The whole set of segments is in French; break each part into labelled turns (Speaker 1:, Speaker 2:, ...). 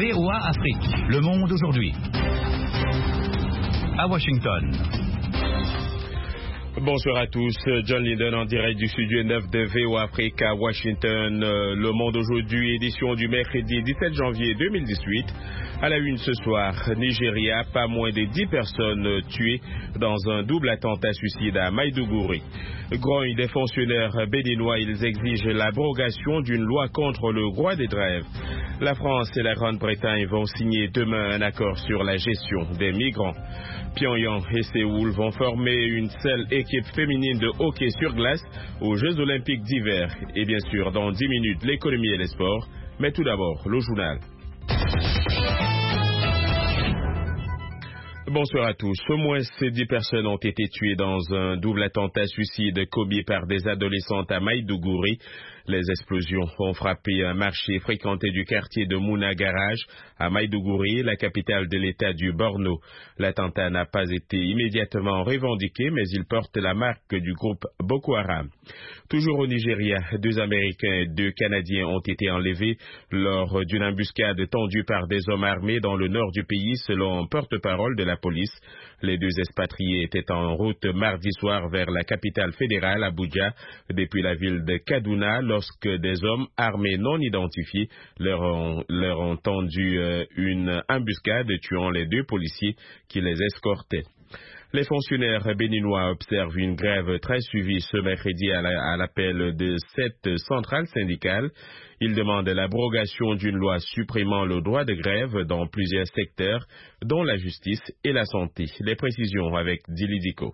Speaker 1: VOA Afrique. Le monde aujourd'hui. À Washington.
Speaker 2: Bonsoir à tous, John Linden en direct du studio 9 de VOA Afrique à Washington. Le monde aujourd'hui, édition du mercredi 17 janvier 2018. À la une ce soir, Nigeria, pas moins de 10 personnes tuées dans un double attentat suicide à Maïdougouri. Grogne des fonctionnaires béninois, ils exigent l'abrogation d'une loi contre le droit des grèves. La France et la Grande-Bretagne vont signer demain un accord sur la gestion des migrants. Pyongyang et Séoul vont former une seule équipe féminine de hockey sur glace aux Jeux Olympiques d'hiver. Et bien sûr, dans 10 minutes, l'économie et les sports. Mais tout d'abord, le journal. Bonsoir à tous. Au moins 10 personnes ont été tuées dans un double attentat suicide commis par des adolescentes à Maïdougouri. Les explosions ont frappé un marché fréquenté du quartier de Mouna Garage à Maïdougouri, la capitale de l'État du Borno. L'attentat n'a pas été immédiatement revendiqué, mais il porte la marque du groupe Boko Haram. Toujours au Nigeria, 2 Américains et 2 Canadiens ont été enlevés lors d'une embuscade tendue par des hommes armés dans le nord du pays, selon un porte-parole de la police. Les 2 expatriés étaient en route mardi soir vers la capitale fédérale, Abuja, depuis la ville de Kaduna, lorsque des hommes armés non identifiés leur ont tendu une embuscade, tuant les 2 policiers qui les escortaient. Les fonctionnaires béninois observent une grève très suivie ce mercredi à l'appel de 7 centrales syndicales. Ils demandent l'abrogation d'une loi supprimant le droit de grève dans plusieurs secteurs, dont la justice et la santé. Les précisions avec Dili Diko.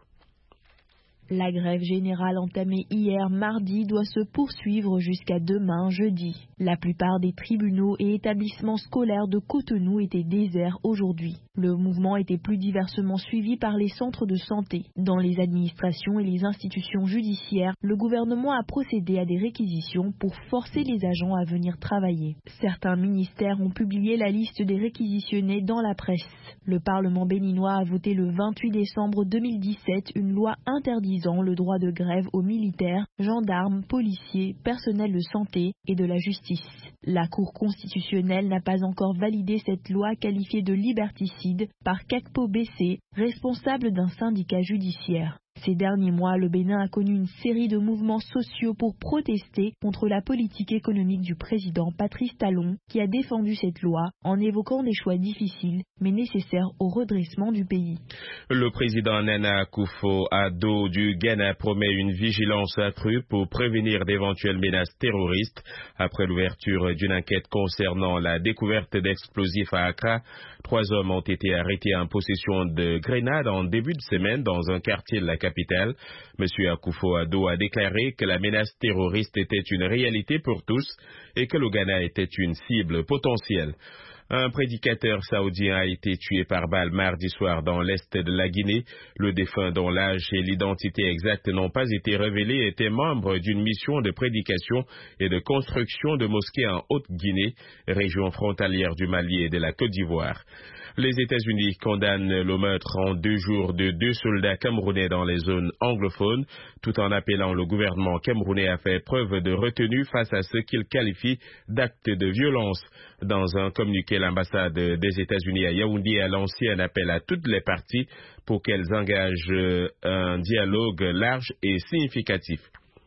Speaker 3: La grève générale entamée hier mardi doit se poursuivre jusqu'à demain jeudi. La plupart des tribunaux et établissements scolaires de Cotonou étaient déserts aujourd'hui. Le mouvement était plus diversement suivi par les centres de santé. Dans les administrations et les institutions judiciaires, le gouvernement a procédé à des réquisitions pour forcer les agents à venir travailler. Certains ministères ont publié la liste des réquisitionnés dans la presse. Le Parlement béninois a voté le 28 décembre 2017 une loi interdisant le droit de grève aux militaires, gendarmes, policiers, personnels de santé et de la justice. La Cour constitutionnelle n'a pas encore validé cette loi qualifiée de liberticide par Kakpo Bessé, responsable d'un syndicat judiciaire. Ces derniers mois, le Bénin a connu une série de mouvements sociaux pour protester contre la politique économique du président Patrice Talon, qui a défendu cette loi en évoquant des choix difficiles mais nécessaires au redressement du pays.
Speaker 2: Le président Nana Akufo-Addo du Ghana promet une vigilance accrue pour prévenir d'éventuelles menaces terroristes. Après l'ouverture d'une enquête concernant la découverte d'explosifs à Accra, 3 hommes ont été arrêtés en possession de grenades en début de semaine dans un quartier de la capitale. M. Akufo-Addo a déclaré que la menace terroriste était une réalité pour tous et que le Ghana était une cible potentielle. Un prédicateur saoudien a été tué par balle mardi soir dans l'est de la Guinée. Le défunt, dont l'âge et l'identité exacte n'ont pas été révélés, était membre d'une mission de prédication et de construction de mosquées en Haute-Guinée, région frontalière du Mali et de la Côte d'Ivoire. Les États-Unis condamnent le meurtre en 2 jours de 2 soldats camerounais dans les zones anglophones, tout en appelant le gouvernement camerounais à faire preuve de retenue face à ce qu'il qualifie d'actes de violence. Dans un communiqué, l'ambassade des États-Unis à Yaoundé a lancé un appel à toutes les parties pour qu'elles engagent un dialogue large et significatif.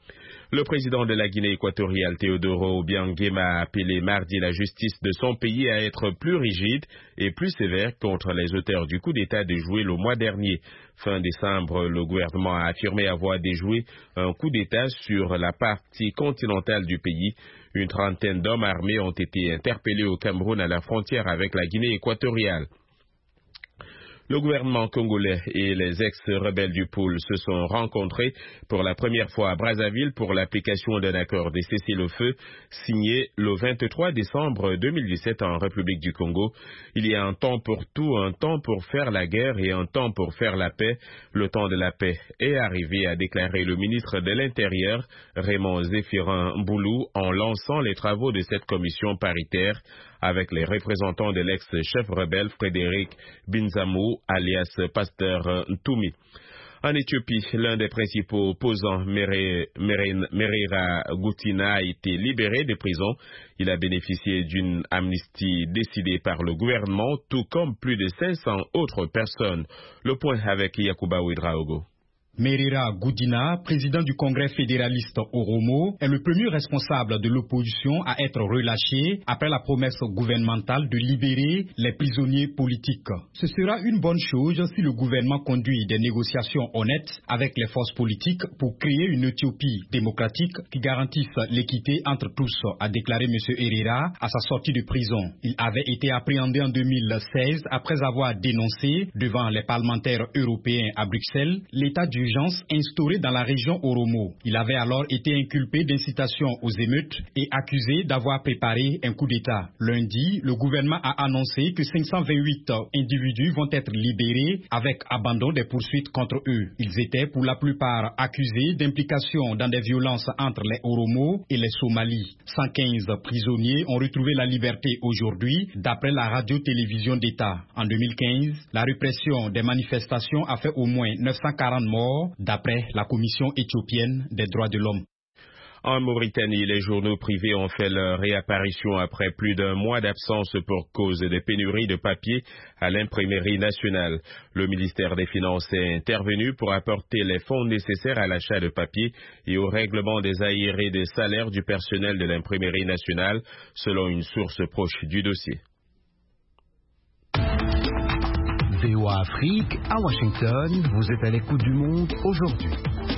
Speaker 2: Le président de la Guinée équatoriale, Teodoro Obiang-Nguema, a appelé mardi la justice de son pays à être plus rigide et plus sévère contre les auteurs du coup d'État déjoué le mois dernier. Fin décembre, le gouvernement a affirmé avoir déjoué un coup d'État sur la partie continentale du pays. Une trentaine d'hommes armés ont été interpellés au Cameroun à la frontière avec la Guinée équatoriale. Le gouvernement congolais et les ex-rebelles du pôle se sont rencontrés pour la première fois à Brazzaville pour l'application d'un accord de cessez-le-feu signé le 23 décembre 2017 en République du Congo. Il y a un temps pour tout, un temps pour faire la guerre et un temps pour faire la paix. Le temps de la paix est arrivé, a déclaré le ministre de l'Intérieur, Raymond Zéphirin Mboulou, en lançant les travaux de cette commission paritaire avec les représentants de l'ex-chef rebelle Frédéric Binzamou, alias Pasteur Ntoumi. En Éthiopie, l'un des principaux opposants, Merera Goutina, a été libéré de prison. Il a bénéficié d'une amnistie décidée par le gouvernement, tout comme plus de 500 autres personnes. Le point avec Yakuba Ouedraogo.
Speaker 4: Merera Goutina, président du Congrès fédéraliste Oromo, est le premier responsable de l'opposition à être relâché après la promesse gouvernementale de libérer les prisonniers politiques. Ce sera une bonne chose si le gouvernement conduit des négociations honnêtes avec les forces politiques pour créer une Éthiopie démocratique qui garantisse l'équité entre tous, a déclaré M. Herrera à sa sortie de prison. Il avait été appréhendé en 2016 après avoir dénoncé devant les parlementaires européens à Bruxelles l'état d'urgence instauré dans la région Oromo. Il avait alors été inculpé d'incitation aux émeutes et accusé d'avoir préparé un coup d'État. Lundi, le gouvernement a annoncé que 528 individus vont être libérés avec abandon des poursuites contre eux. Ils étaient pour la plupart accusés d'implication dans des violences entre les Oromo et les Somalis. 115 prisonniers ont retrouvé la liberté aujourd'hui, d'après la radio-télévision d'État. En 2015, la répression des manifestations a fait au moins 940 morts, d'après la Commission éthiopienne des droits de l'homme.
Speaker 2: En Mauritanie, les journaux privés ont fait leur réapparition après plus d'un mois d'absence pour cause de pénurie de papier à l'imprimerie nationale. Le ministère des Finances est intervenu pour apporter les fonds nécessaires à l'achat de papier et au règlement des arriérés des salaires du personnel de l'imprimerie nationale, selon une source proche du dossier.
Speaker 1: VOA Afrique, à Washington, vous êtes à l'écoute du monde aujourd'hui.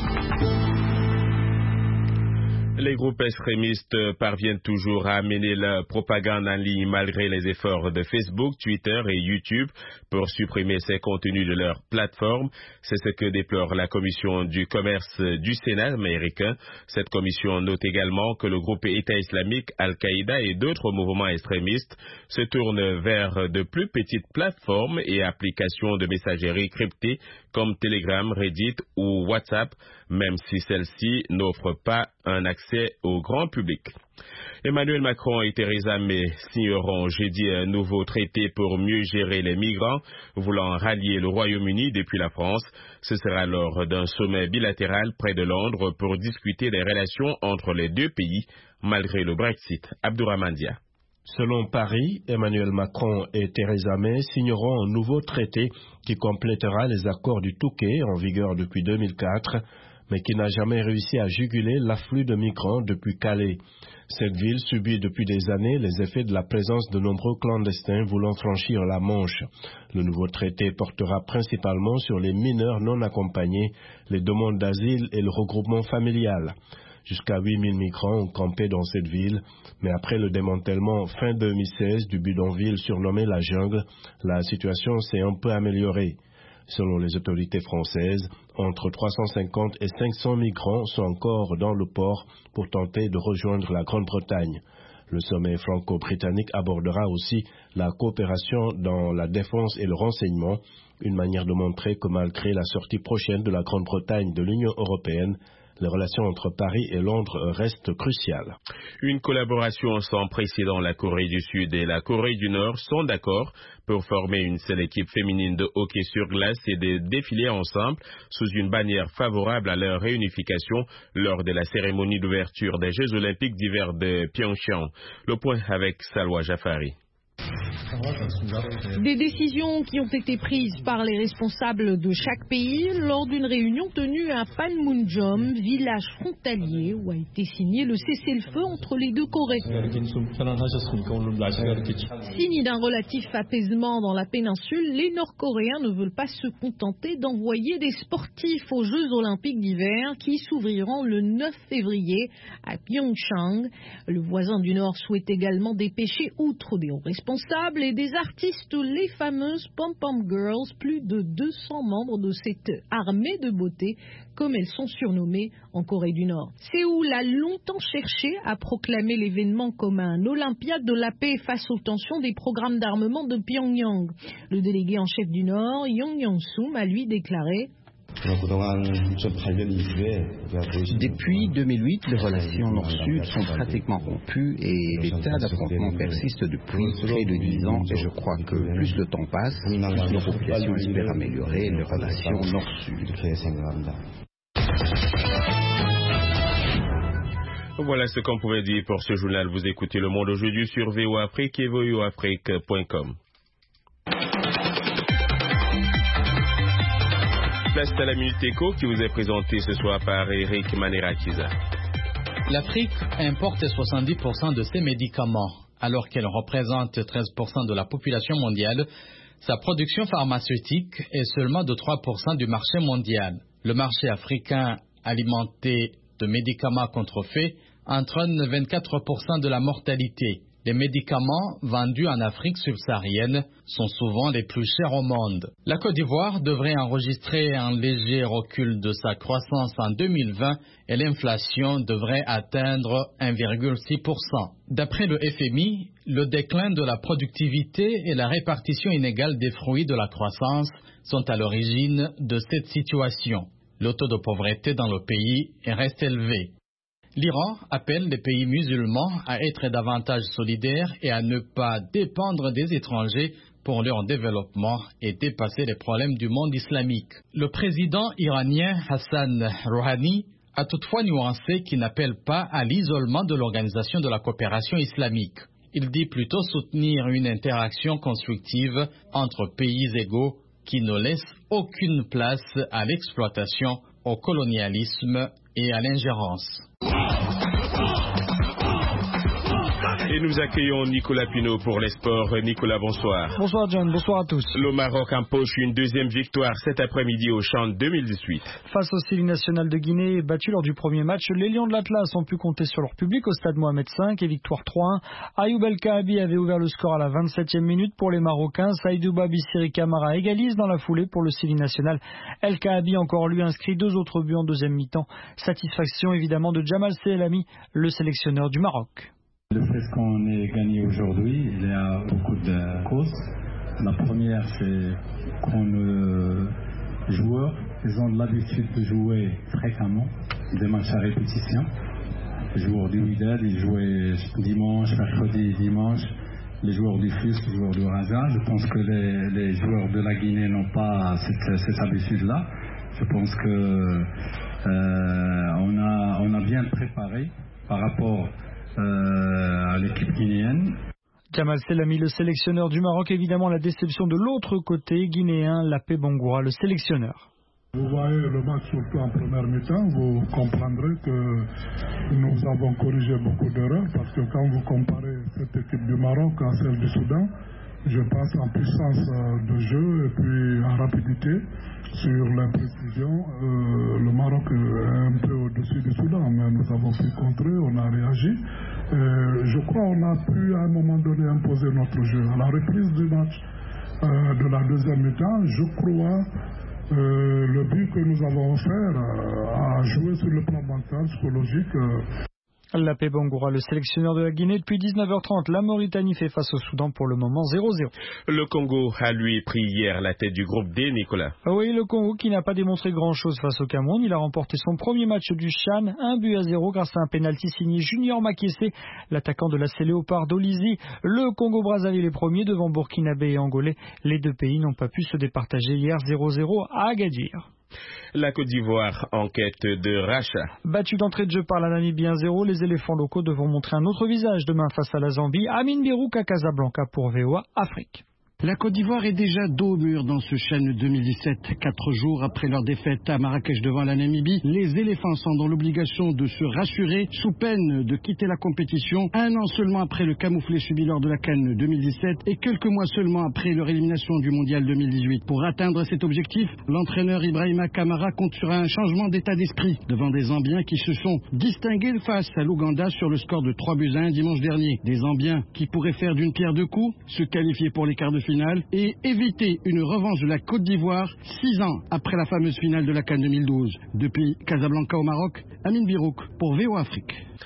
Speaker 2: Les groupes extrémistes parviennent toujours à mener la propagande en ligne malgré les efforts de Facebook, Twitter et YouTube pour supprimer ces contenus de leur plateforme. C'est ce que déplore la commission du commerce du Sénat américain. Cette commission note également que le groupe État islamique, Al-Qaïda et d'autres mouvements extrémistes se tournent vers de plus petites plateformes et applications de messagerie cryptées comme Telegram, Reddit ou WhatsApp, même si celles-ci n'offrent pas un accès au grand public. Emmanuel Macron et Theresa May signeront jeudi un nouveau traité pour mieux gérer les migrants voulant rallier le Royaume-Uni depuis la France. Ce sera lors d'un sommet bilatéral près de Londres pour discuter des relations entre les deux pays malgré le Brexit. Abdourahmane Dia.
Speaker 5: Selon Paris, Emmanuel Macron et Theresa May signeront un nouveau traité qui complétera les accords du Touquet en vigueur depuis 2004, mais qui n'a jamais réussi à juguler l'afflux de migrants depuis Calais. Cette ville subit depuis des années les effets de la présence de nombreux clandestins voulant franchir la Manche. Le nouveau traité portera principalement sur les mineurs non accompagnés, les demandes d'asile et le regroupement familial. Jusqu'à 8000 migrants ont campé dans cette ville, mais après le démantèlement fin 2016 du bidonville surnommé la Jungle, la situation s'est un peu améliorée. Selon les autorités françaises, entre 350 et 500 migrants sont encore dans le port pour tenter de rejoindre la Grande-Bretagne. Le sommet franco-britannique abordera aussi la coopération dans la défense et le renseignement, une manière de montrer que malgré la sortie prochaine de la Grande-Bretagne de l'Union européenne, les relations entre Paris et Londres restent cruciales.
Speaker 2: Une collaboration sans précédent. La Corée du Sud et la Corée du Nord sont d'accord pour former une seule équipe féminine de hockey sur glace et de défiler ensemble sous une bannière favorable à leur réunification lors de la cérémonie d'ouverture des Jeux Olympiques d'hiver de Pyeongchang. Le point avec Salwa Jafari.
Speaker 6: Des décisions qui ont été prises par les responsables de chaque pays lors d'une réunion tenue à Panmunjom, village frontalier où a été signé le cessez-le-feu entre les deux Corées. Signe d'un relatif apaisement dans la péninsule, les Nord-Coréens ne veulent pas se contenter d'envoyer des sportifs aux Jeux Olympiques d'hiver qui s'ouvriront le 9 février à Pyeongchang. Le voisin du Nord souhaite également dépêcher, outre des hauts responsables et des artistes, les fameuses Pom-Pom Girls, plus de 200 membres de cette armée de beauté, comme elles sont surnommées en Corée du Nord. Séoul a longtemps cherché à proclamer l'événement comme un Olympiade de la paix face aux tensions des programmes d'armement de Pyongyang. Le délégué en chef du Nord, Yong Yong-soom, a lui déclaré:
Speaker 1: Depuis 2008, les relations Nord-Sud sont pratiquement rompues et l'état d'affrontement persiste depuis près de 10 ans. Et je crois que plus le temps passe, plus nos populations espèrent améliorer les relations Nord-Sud.
Speaker 2: Voilà ce qu'on pouvait dire pour ce journal. Vous écoutez Le Monde aujourd'hui sur VOA Afrique et voaafrique.com. Place à la Minute Éco qui vous est présentée ce soir par Eric Manerakiza.
Speaker 7: L'Afrique importe 70% de ses médicaments. Alors qu'elle représente 13% de la population mondiale, sa production pharmaceutique est seulement de 3% du marché mondial. Le marché africain alimenté de médicaments contrefaits entraîne 24% de la mortalité. Les médicaments vendus en Afrique subsaharienne sont souvent les plus chers au monde. La Côte d'Ivoire devrait enregistrer un léger recul de sa croissance en 2020 et l'inflation devrait atteindre 1,6%. D'après le FMI, le déclin de la productivité et la répartition inégale des fruits de la croissance sont à l'origine de cette situation. Le taux de pauvreté dans le pays reste élevé. L'Iran appelle les pays musulmans à être davantage solidaires et à ne pas dépendre des étrangers pour leur développement et dépasser les problèmes du monde islamique. Le président iranien Hassan Rouhani a toutefois nuancé qu'il n'appelle pas à l'isolement de l'Organisation de la coopération islamique. Il dit plutôt soutenir une interaction constructive entre pays égaux qui ne laisse aucune place à l'exploitation, au colonialisme et à l'ingérence.
Speaker 2: Et nous accueillons Nicolas Pinault pour les sports. Nicolas, bonsoir.
Speaker 8: Bonsoir John, bonsoir à tous.
Speaker 2: Le Maroc empoche une deuxième victoire cet après-midi au CHAN 2018.
Speaker 8: Face au Série national de Guinée, battu lors du premier match, les Lions de l'Atlas ont pu compter sur leur public au stade Mohamed V et victoire 3-1. Ayoub El Kaabi avait ouvert le score à la 27e minute pour les Marocains. Saïdouba Bissiri Camara égalise dans la foulée pour le Série national. El Kaabi encore lui inscrit 2 autres buts en deuxième mi-temps. Satisfaction évidemment de Jamal Selami, le sélectionneur du Maroc.
Speaker 9: Le fait qu'on ait gagné aujourd'hui, il y a beaucoup de causes. La première, c'est qu'on les joueurs, ils ont l'habitude de jouer fréquemment, des matchs à répétition. Les joueurs du Wydad, ils jouaient dimanche, mercredi, dimanche. Les joueurs du FUS, les joueurs du Raja. Je pense que les joueurs de la Guinée n'ont pas cette habitude-là. Je pense que on a bien préparé par rapport à l'équipe guinéenne.
Speaker 8: Jamal Selami, le sélectionneur du Maroc, évidemment la déception de l'autre côté guinéen, Lapé Bangoura, le sélectionneur.
Speaker 10: Vous voyez le match surtout en première mi-temps, vous comprendrez que nous avons corrigé beaucoup d'erreurs parce que quand vous comparez cette équipe du Maroc à celle du Soudan, je pense en puissance de jeu et puis en rapidité sur l'imprécision. Le Maroc est un peu au-dessus du Soudan, mais nous avons pu contrer, on a réagi. Je crois qu'on a pu à un moment donné imposer notre jeu. À la reprise du match de la deuxième mi-temps, je crois le but que nous avons offert a joué sur le plan mental, psychologique.
Speaker 8: Lapé Bangoura, le sélectionneur de la Guinée. Depuis 19h30, la Mauritanie fait face au Soudan pour le moment 0-0.
Speaker 2: Le Congo a lui pris hier la tête du groupe D, Nicolas.
Speaker 8: Oui, le Congo qui n'a pas démontré grand-chose face au Cameroun. Il a remporté son premier match du CHAN, 1-0 grâce à un pénalty signé Junior Makessé, l'attaquant de la Léopard d'Olizy. Le Congo-Brazzaville est premier devant Burkinabé et Angolais. Les deux pays n'ont pas pu se départager hier 0-0 à Agadir.
Speaker 2: La Côte d'Ivoire en quête de rachat.
Speaker 8: Battu d'entrée de jeu par la Namibie 1-0, les éléphants locaux devront montrer un autre visage demain face à la Zambie. Amin Birouk à Casablanca pour VOA Afrique.
Speaker 11: La Côte d'Ivoire est déjà dos au mur dans ce CHAN 2017. 4 jours après leur défaite à Marrakech devant la Namibie, les éléphants sont dans l'obligation de se rassurer sous peine de quitter la compétition 1 an seulement après le camouflet subi lors de la CAN 2017 et quelques mois seulement après leur élimination du Mondial 2018. Pour atteindre cet objectif, l'entraîneur Ibrahima Kamara compte sur un changement d'état d'esprit devant des Zambiens qui se sont distingués face à l'Ouganda sur le score de 3-1 dimanche dernier. Des Zambiens qui pourraient faire d'une pierre deux coups, se qualifier pour les quarts de finale et éviter une revanche de la Côte d'Ivoire 6 ans après la fameuse finale de la CAN 2012. Depuis Casablanca au Maroc, Amin Birouk pour VOA Afrique.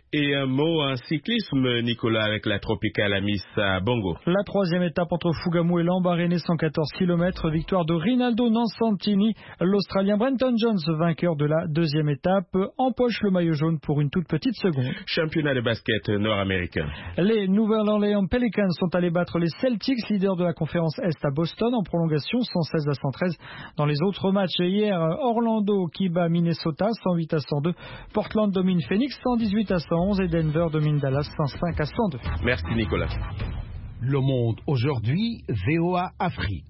Speaker 2: Et un mot en cyclisme, Nicolas, avec la Tropicale Amis à Bongo.
Speaker 8: La troisième étape entre Fougamou et Lambaréné, 114 km, victoire de Rinaldo Nansantini. L'Australien Brenton Jones, vainqueur de la deuxième étape, empoche le maillot jaune pour une toute petite seconde.
Speaker 2: Championnat de basket nord-américain.
Speaker 8: Les Nouvelle-Orléans Pelicans sont allés battre les Celtics, leaders de la conférence Est à Boston, en prolongation 116 à 113. Dans les autres matchs, hier, Orlando qui bat Minnesota 108 à 102. Portland domine Phoenix 118 à 111 et Denver domine Dallas 105 à 102.
Speaker 2: Merci Nicolas.
Speaker 12: Le Monde aujourd'hui, VOA Afrique.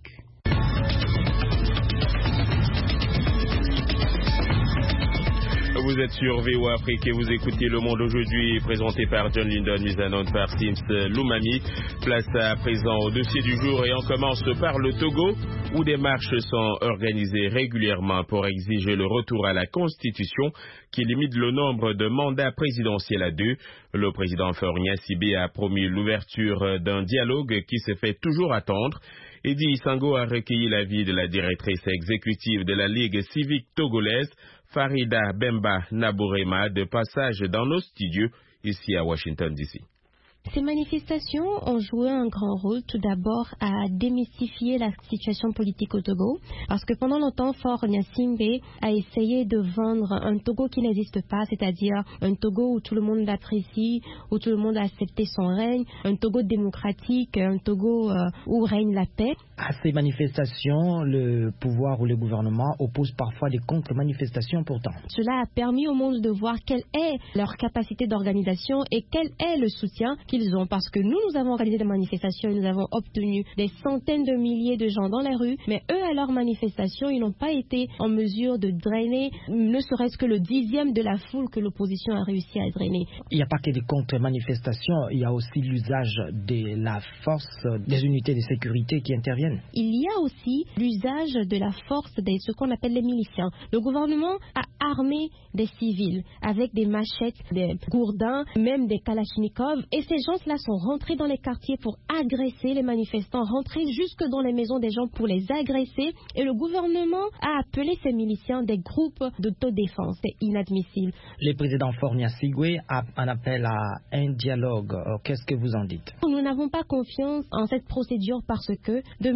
Speaker 2: Vous êtes sur VOA Afrique et vous écoutez Le Monde aujourd'hui, présenté par John Lindon, mise en onde par Sims Loumami. Place à présent au dossier du jour et on commence par le Togo, où des marches sont organisées régulièrement pour exiger le retour à la Constitution qui limite le nombre de mandats présidentiels à 2. Le président Faure Gnassingbé a promis l'ouverture d'un dialogue qui se fait toujours attendre. Eddy Sango a recueilli l'avis de la directrice exécutive de la Ligue civique togolaise, Farida Bemba Nabourema, de passage dans nos studios ici à Washington DC.
Speaker 13: Ces manifestations ont joué un grand rôle tout d'abord à démystifier la situation politique au Togo, parce que pendant longtemps, Faure Gnassingbé a essayé de vendre un Togo qui n'existe pas, c'est-à-dire un Togo où tout le monde l'apprécie, où tout le monde a accepté son règne, un Togo démocratique, un Togo où règne la paix.
Speaker 14: À ces manifestations, le pouvoir ou le gouvernement oppose parfois des contre-manifestations pourtant.
Speaker 13: Cela a permis au monde de voir quelle est leur capacité d'organisation et quel est le soutien qu'ils ont, parce que nous avons organisé des manifestations et nous avons obtenu des centaines de milliers de gens dans les rues, mais eux, à leurs manifestations, ils n'ont pas été en mesure de drainer ne serait-ce que le 10e de la foule que l'opposition a réussi à drainer.
Speaker 14: Il n'y a pas que des contre-manifestations, il y a aussi l'usage de la force des unités de sécurité qui interviennent.
Speaker 13: Il y a aussi l'usage de la force de ce qu'on appelle les miliciens. Le gouvernement a armé des civils avec des machettes, des gourdins, même des kalachnikovs, et ces gens-là sont rentrés dans les quartiers pour agresser les manifestants, rentrés jusque dans les maisons des gens pour les agresser, et le gouvernement a appelé ces miliciens des groupes d'autodéfense. C'est inadmissible.
Speaker 14: Le président Faure Gnassingbé a un appel à un dialogue. Qu'est-ce que vous en dites?
Speaker 13: Nous n'avons pas confiance en cette procédure parce que de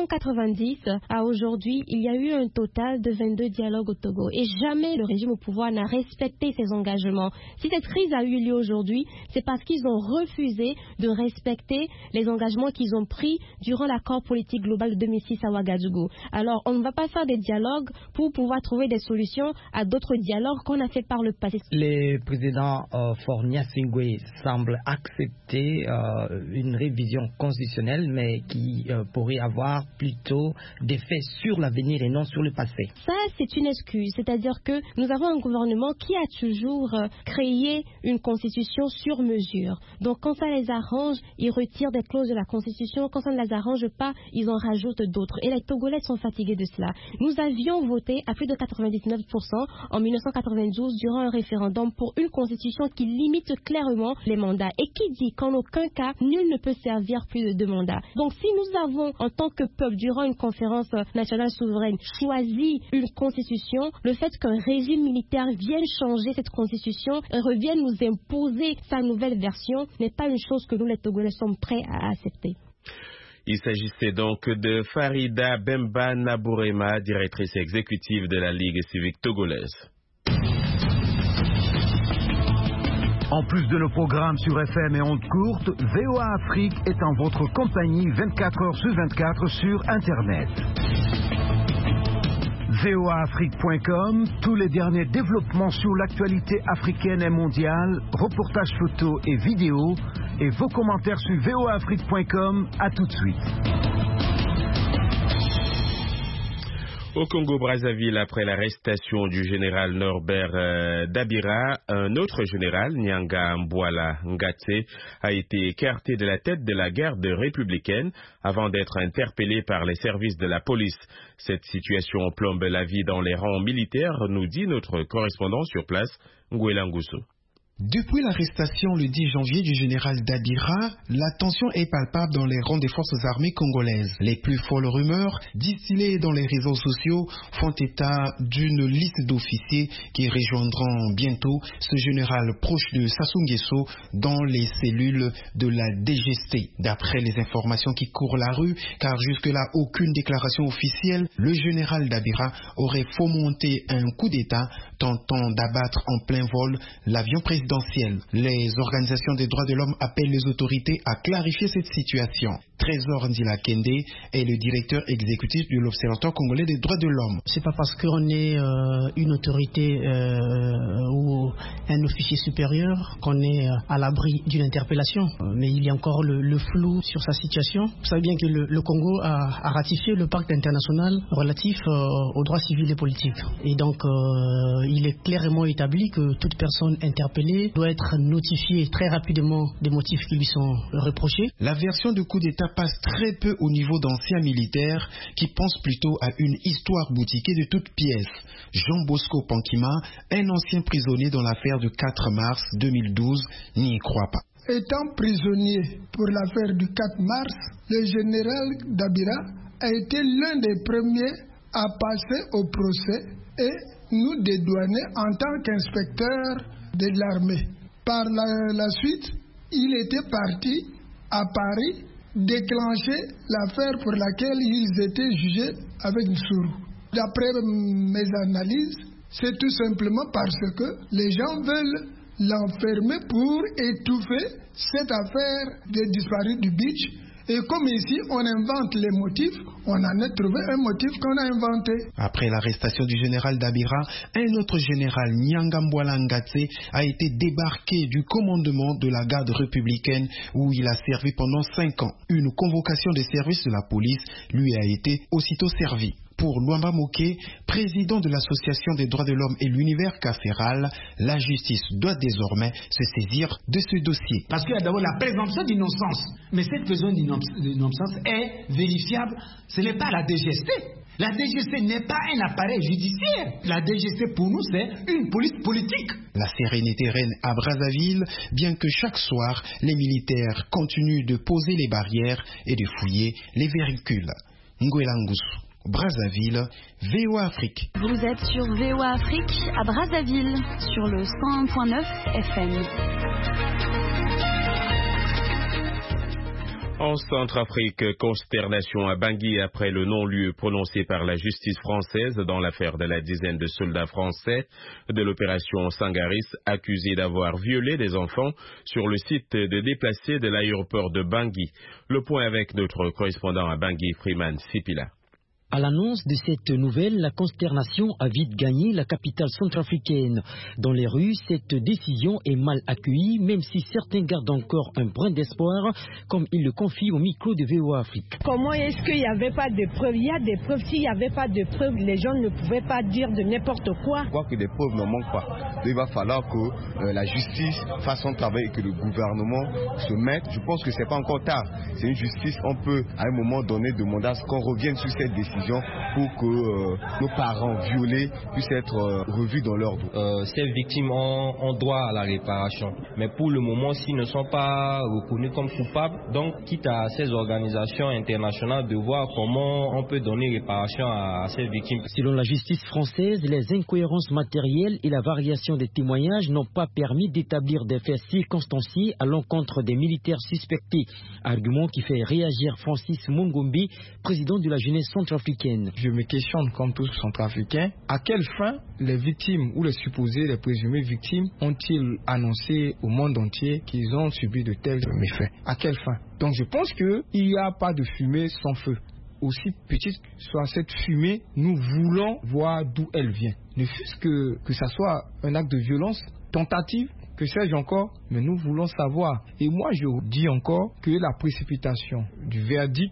Speaker 13: 1990 à aujourd'hui, il y a eu un total de 22 dialogues au Togo et jamais le régime au pouvoir n'a respecté ses engagements. Si cette crise a eu lieu aujourd'hui, c'est parce qu'ils ont refusé de respecter les engagements qu'ils ont pris durant l'accord politique global de 2006 à Ouagadougou. Alors, on ne va pas faire des dialogues pour pouvoir trouver des solutions à d'autres dialogues qu'on a fait par le passé.
Speaker 14: Le président Faure Gnassingbé semble accepter une révision constitutionnelle, mais qui pourrait avoir plutôt des faits sur l'avenir et non sur le passé.
Speaker 13: Ça, c'est une excuse. C'est-à-dire que nous avons un gouvernement qui a toujours créé une constitution sur mesure. Donc, quand ça les arrange, ils retirent des clauses de la constitution. Quand ça ne les arrange pas, ils en rajoutent d'autres. Et les Togolais sont fatigués de cela. Nous avions voté à plus de 99% en 1992 durant un référendum pour une constitution qui limite clairement les mandats et qui dit qu'en aucun cas, nul ne peut servir plus de 2 mandats. Donc, si nous avons, en tant que peuple, durant une conférence nationale souveraine, choisi une constitution, le fait qu'un régime militaire vienne changer cette constitution et revienne nous imposer sa nouvelle version n'est pas une chose que nous, les Togolais, sommes prêts à accepter.
Speaker 2: Il s'agissait donc de Farida Bemba Nabourema, directrice exécutive de la Ligue civique togolaise.
Speaker 12: En plus de nos programmes sur FM et ondes courtes, VOA Afrique est en votre compagnie 24 heures sur 24 sur Internet. voaafrique.com, tous les derniers développements sur l'actualité africaine et mondiale, reportages photos et vidéos, et vos commentaires sur voaafrique.com. À tout de suite.
Speaker 2: Au Congo-Brazzaville, après l'arrestation du général Norbert Dabira, un autre général, Nyanga Mbouala Ngate, a été écarté de la tête de la garde républicaine avant d'être interpellé par les services de la police. Cette situation plombe la vie dans les rangs militaires, nous dit notre correspondant sur place, Nguela Ngusso.
Speaker 15: Depuis l'arrestation le 10 janvier du général Dabira, la tension est palpable dans les rangs des forces armées congolaises. Les plus folles rumeurs, distillées dans les réseaux sociaux, font état d'une liste d'officiers qui rejoindront bientôt ce général proche de Sassou Nguesso dans les cellules de la DGST. D'après les informations qui courent la rue, car jusque-là aucune déclaration officielle, le général Dabira aurait fomenté un coup d'État tentant d'abattre en plein vol l'avion présidentiel. Les organisations des droits de l'homme appellent les autorités à clarifier cette situation. Trésor Ndila Kende est le directeur exécutif de l'Observatoire congolais des droits de l'homme.
Speaker 16: C'est pas parce qu'on est une autorité ou un officier supérieur qu'on est à l'abri d'une interpellation. Mais il y a encore le flou sur sa situation. Vous savez bien que le Congo a ratifié le pacte international relatif aux droits civils et politiques. Et donc, il est clairement établi que toute personne interpellée doit être notifiée très rapidement des motifs qui lui sont reprochés.
Speaker 15: La version de coup d'État passe très peu au niveau d'anciens militaires qui pensent plutôt à une histoire boutiquée de toutes pièces. Jean Bosco Pankima, un ancien prisonnier dans l'affaire du 4 mars 2012, n'y croit pas.
Speaker 17: Étant prisonnier pour l'affaire du 4 mars, le général Dabira a été l'un des premiers à passer au procès et nous dédouaner en tant qu'inspecteur de l'armée. Par la suite, il était parti à Paris déclencher l'affaire pour laquelle ils étaient jugés avec Nsuru. D'après mes analyses, c'est tout simplement parce que les gens veulent l'enfermer pour étouffer cette affaire des disparus du beach. Et comme ici, on invente les motifs, on en a trouvé un motif qu'on a inventé.
Speaker 15: Après l'arrestation du général Dabira, un autre général, Nyangambwala Ngatse, a été débarqué du commandement de la garde républicaine où il a servi pendant 5 ans. Une convocation des services de la police lui a été aussitôt servie. Pour Luamba Moké, président de l'Association des droits de l'homme et l'univers carcéral, la justice doit désormais se saisir de ce dossier.
Speaker 18: Parce qu'il y a d'abord la présomption d'innocence. Mais cette présomption d'innocence est vérifiable. Ce n'est pas la DGST. La DGST n'est pas un appareil judiciaire. La DGST pour nous c'est une police politique.
Speaker 15: La sérénité règne à Brazzaville, bien que chaque soir, les militaires continuent de poser les barrières et de fouiller les véhicules. Ngouelangusu. Brazzaville, VOA Afrique.
Speaker 19: Vous êtes sur VOA Afrique à Brazzaville, sur le 101.9 FM.
Speaker 2: En Centrafrique, consternation à Bangui après le non-lieu prononcé par la justice française dans l'affaire de la dizaine de soldats français de l'opération Sangaris accusés d'avoir violé des enfants sur le site de déplacés de l'aéroport de Bangui. Le point avec notre correspondant à Bangui, Freeman Sipila.
Speaker 20: À l'annonce de cette nouvelle, la consternation a vite gagné la capitale centrafricaine. Dans les rues, cette décision est mal accueillie, même si certains gardent encore un brin d'espoir, comme il le confie au micro de VOA Afrique.
Speaker 21: Comment est-ce qu'il n'y avait pas de preuves? Il y a des preuves. S'il n'y avait pas de preuves, les gens ne pouvaient pas dire de n'importe quoi.
Speaker 22: Je crois que des preuves ne manquent pas. Il va falloir que la justice fasse son travail et que le gouvernement se mette. Je pense que ce n'est pas encore tard. C'est une justice, on peut à un moment donné demander à ce qu'on revienne sur cette décision pour que nos parents violés puissent être revus dans l'ordre.
Speaker 23: Ces victimes ont droit à la réparation. Mais pour le moment, s'ils ne sont pas reconnus comme coupables, donc quitte à ces organisations internationales de voir comment on peut donner réparation à ces victimes.
Speaker 20: Selon la justice française, les incohérences matérielles et la variation des témoignages n'ont pas permis d'établir des faits circonstanciés à l'encontre des militaires suspectés. Argument qui fait réagir Francis Mongombi, président de la jeunesse centrafricaine.
Speaker 24: Je me questionne comme tous centrafricains, à quelle fin les victimes ou les supposées, les présumées victimes ont-ils annoncé au monde entier qu'ils ont subi de tels méfaits? À quelle fin? Donc je pense qu'il n'y a pas de fumée sans feu. Aussi petite soit cette fumée, nous voulons voir d'où elle vient. Ne fût-ce que ça soit un acte de violence, tentative, que sais-je encore, mais nous voulons savoir. Et moi je dis encore que la précipitation du verdict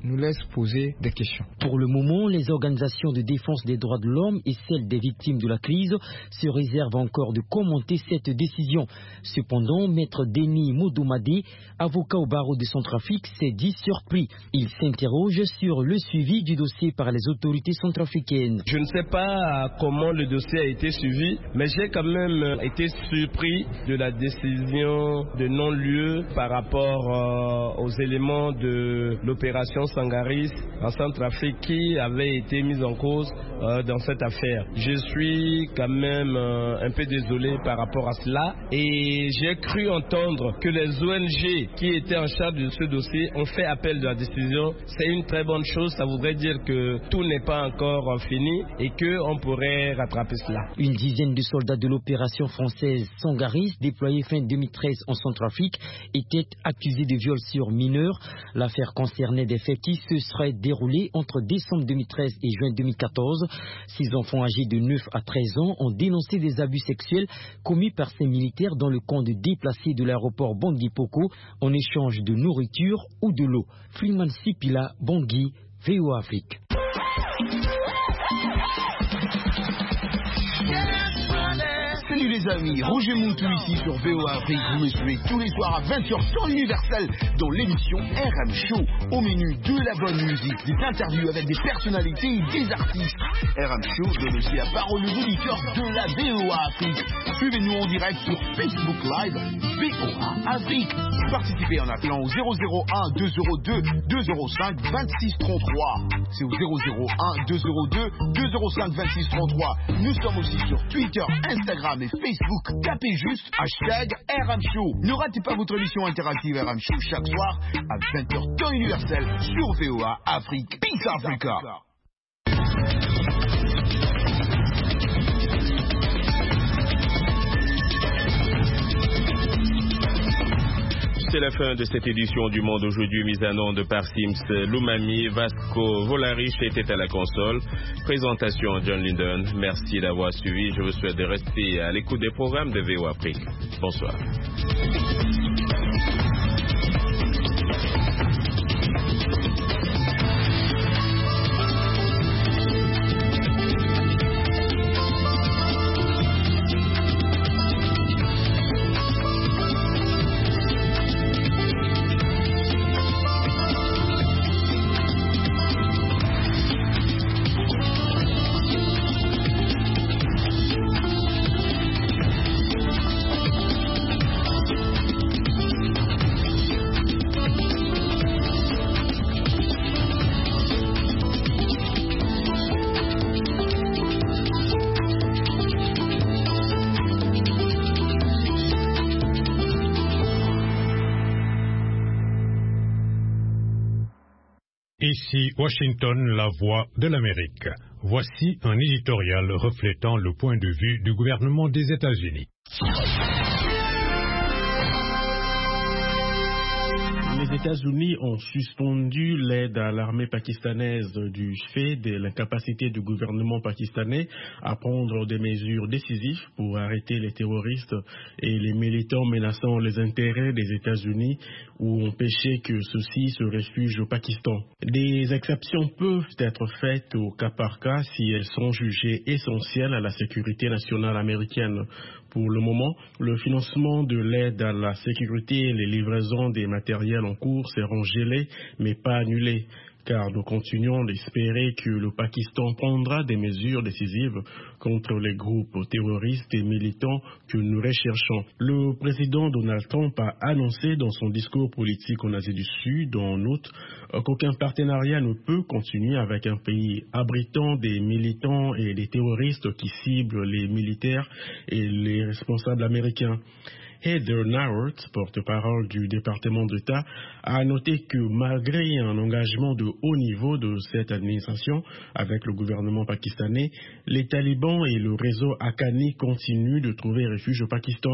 Speaker 24: nous laisse poser des questions.
Speaker 20: Pour le moment, les organisations de défense des droits de l'homme et celles des victimes de la crise se réservent encore de commenter cette décision. Cependant, Maître Denis Modoumadé, avocat au barreau de Centrafrique, s'est dit surpris. Il s'interroge sur le suivi du dossier par les autorités centrafricaines.
Speaker 3: Je ne sais pas comment le dossier a été suivi, mais j'ai quand même été surpris de la décision de non-lieu par rapport aux éléments de l'opération Sangaris en Centrafrique qui avait été mise en cause dans cette affaire. Je suis quand même un peu désolé par rapport à cela et j'ai cru entendre que les ONG qui étaient en charge de ce dossier ont fait appel de la décision. C'est une très bonne chose, ça voudrait dire que tout n'est pas encore fini et qu'on pourrait rattraper cela.
Speaker 20: Une dizaine de soldats de l'opération française Sangaris, déployée fin 2013 en Centrafrique, étaient accusés de viol sur mineurs. L'affaire concernait des faits qui se seraient déroulés entre décembre 2013 et juin 2014. 6 enfants âgés de 9 à 13 ans ont dénoncé des abus sexuels commis par ces militaires dans le camp de déplacés de l'aéroport Bangui-Poko en échange de nourriture ou de l'eau. Freeman Sipila, Bangui, VOA Afrique.
Speaker 4: Salut les amis, Roger Moutou ici sur VOA Afrique. Vous me suivez tous les soirs à 20h temps universel dans l'émission RM Show. Au menu de la bonne musique, des interviews avec des personnalités et des artistes. RM Show donne aussi la parole aux auditeurs de la VOA Afrique. Suivez-nous en direct sur Facebook Live, VOA Afrique. Participez en appelant au 001 202 205 26 33. C'est au 001 202 205 26 33. Nous sommes aussi sur Twitter, Instagram et Facebook. Tapez juste hashtag RM Show. Ne ratez pas votre émission interactive RM Show chaque soir à 20h temps universel sur VOA Afrique. Peace Africa.
Speaker 2: C'est la fin de cette édition du Monde aujourd'hui, mise en onde par Sims Loumami. Vasco Volarich était à la console. Présentation John Linden. Merci d'avoir suivi. Je vous souhaite de rester à l'écoute des programmes de VOA Afrique. Bonsoir.
Speaker 5: Ici Washington, la voix de l'Amérique. Voici un éditorial reflétant le point de vue du gouvernement des États-Unis.
Speaker 6: Les États-Unis ont suspendu l'aide à l'armée pakistanaise du fait de l'incapacité du gouvernement pakistanais à prendre des mesures décisives pour arrêter les terroristes et les militants menaçant les intérêts des États-Unis ou empêcher que ceux-ci se réfugient au Pakistan. Des exceptions peuvent être faites au cas par cas si elles sont jugées essentielles à la sécurité nationale américaine. Pour le moment, le financement de l'aide à la sécurité et les livraisons des matériels en cours seront gelés, mais pas annulés, car nous continuons d'espérer que le Pakistan prendra des mesures décisives contre les groupes terroristes et militants que nous recherchons. Le président Donald Trump a annoncé dans son discours politique en Asie du Sud en août qu'aucun partenariat ne peut continuer avec un pays abritant des militants et des terroristes qui ciblent les militaires et les responsables américains. Heather Nauert, porte-parole du département d'État, a noté que malgré un engagement de haut niveau de cette administration avec le gouvernement pakistanais, les talibans et le réseau Haqqani continuent de trouver refuge au Pakistan.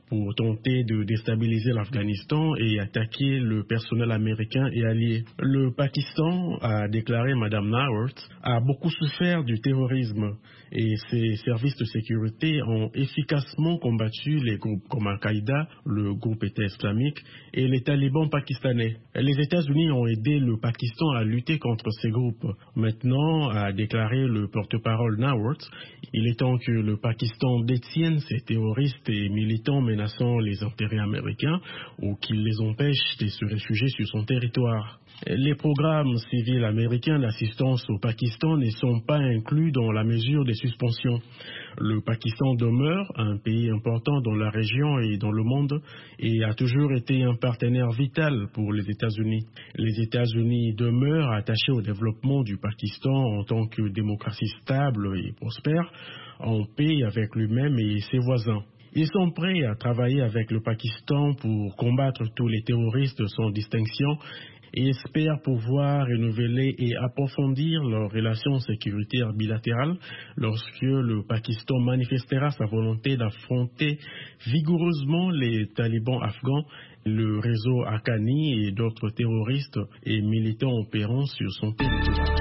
Speaker 6: pour tenter de déstabiliser l'Afghanistan et attaquer le personnel américain et allié. Le Pakistan, a déclaré Mme Nawaz, a beaucoup souffert du terrorisme et ses services de sécurité ont efficacement combattu les groupes comme Al-Qaïda, le groupe État islamique et les talibans pakistanais. Les États-Unis ont aidé le Pakistan à lutter contre ces groupes. Maintenant, a déclaré le porte-parole Nawaz, il est temps que le Pakistan détienne ces terroristes et militants menaçant les intérêts américains ou qu'il les empêche de se réfugier sur son territoire. Les programmes civils américains d'assistance au Pakistan ne sont pas inclus dans la mesure des suspensions. Le Pakistan demeure un pays important dans la région et dans le monde et a toujours été un partenaire vital pour les États-Unis. Les États-Unis demeurent attachés au développement du Pakistan en tant que démocratie stable et prospère, en paix avec lui-même et ses voisins. Ils sont prêts à travailler avec le Pakistan pour combattre tous les terroristes sans distinction et espèrent pouvoir renouveler et approfondir leurs relations sécuritaires bilatérales lorsque le Pakistan manifestera sa volonté d'affronter vigoureusement les talibans afghans, le réseau Haqqani et d'autres terroristes et militants opérant sur son territoire.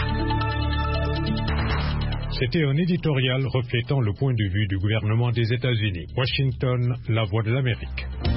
Speaker 5: C'était un éditorial reflétant le point de vue du gouvernement des États-Unis. Washington, la voix de l'Amérique.